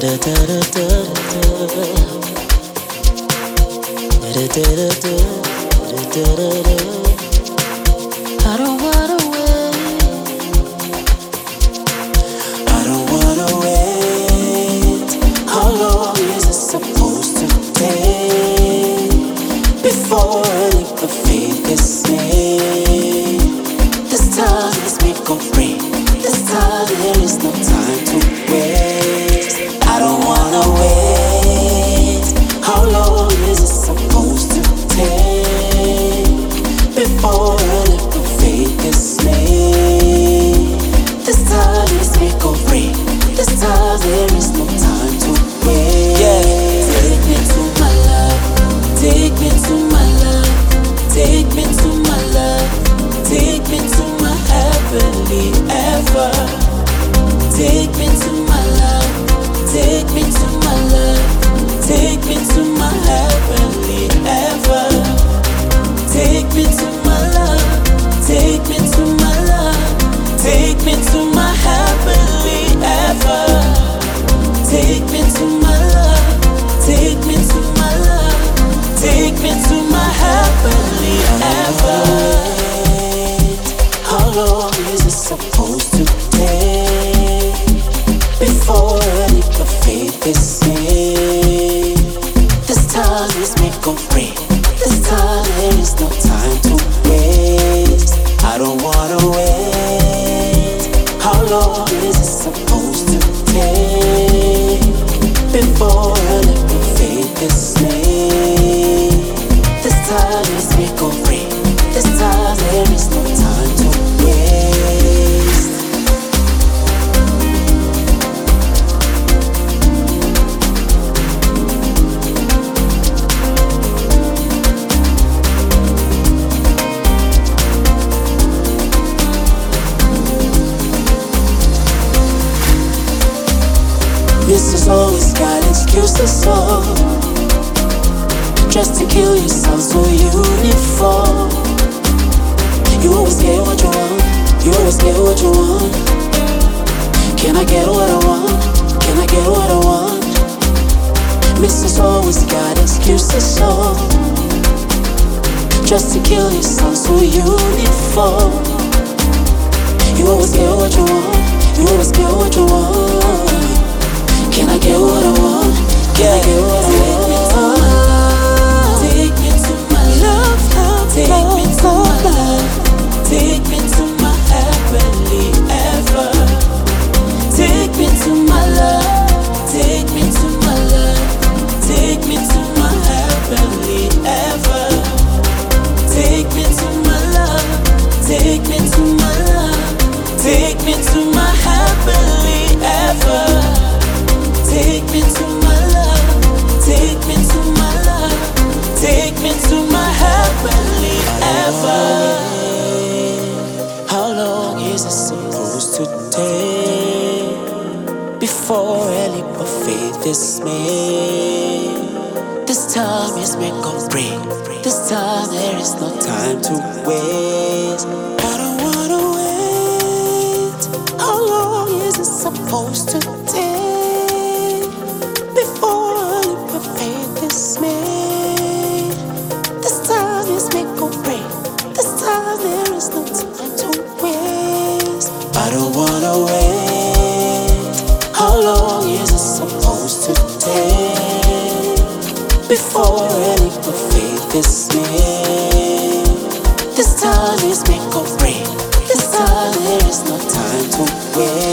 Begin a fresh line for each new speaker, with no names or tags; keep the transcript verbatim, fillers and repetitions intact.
I don't wanna wait. I don't wanna wait. How long is it supposed to take before a leap of faith is made? This time is make or break. This time there is no time to waste. I don't wanna wait. How long is it supposed to take before a leap of faith is made? This time is make or break. This time there is no time to waste. Yeah. Take me to my love. Take me to my love. Take me to my love. Take me to my heavenly ever. Take me to my love. Take me to my love. Take me to my heavenly ever. Take me to my love. Take me to my love. Take me to my heavenly ever. Take me to my love. Take me to my love. Take me to my heavenly ever. How long is it supposed to take before a leap of faith is made? This time is make or break. This time there is no time to waste. I don't wanna wait. How long is it supposed to take before a leap of faith is made? This time is make or break. This time there is no time to waste. This is always got excuses, so just to kill yourself so uniform. You always get what you want. You always get what you want. Can I get what I want? Can I get what I want? Missus always got excuses, so just to kill yourself so uniform. You always get what you want. You always get what you want. Can I get what I want? Can I get what I want? Take me to my love. Take me to my love. Take me to my heavenly ever. Take me to my love. Take me to my love. Take me to my heavenly ever. Take me to my love. Take me to my love. Take me to my heavenly ever. Take me to my love. Take me to my love. Take me to my heavenly ever. How long is it supposed to take before a leap of faith is made? This time is make or break. This time there is no time to waste. I don't wanna wait. How long is it supposed to take before a leap of faith is made? This time is make or break. This time there is no time to waste. I don't wanna wait. How long is it supposed to take before a leap of faith is made? This time is make or break. This time there is no time to wait.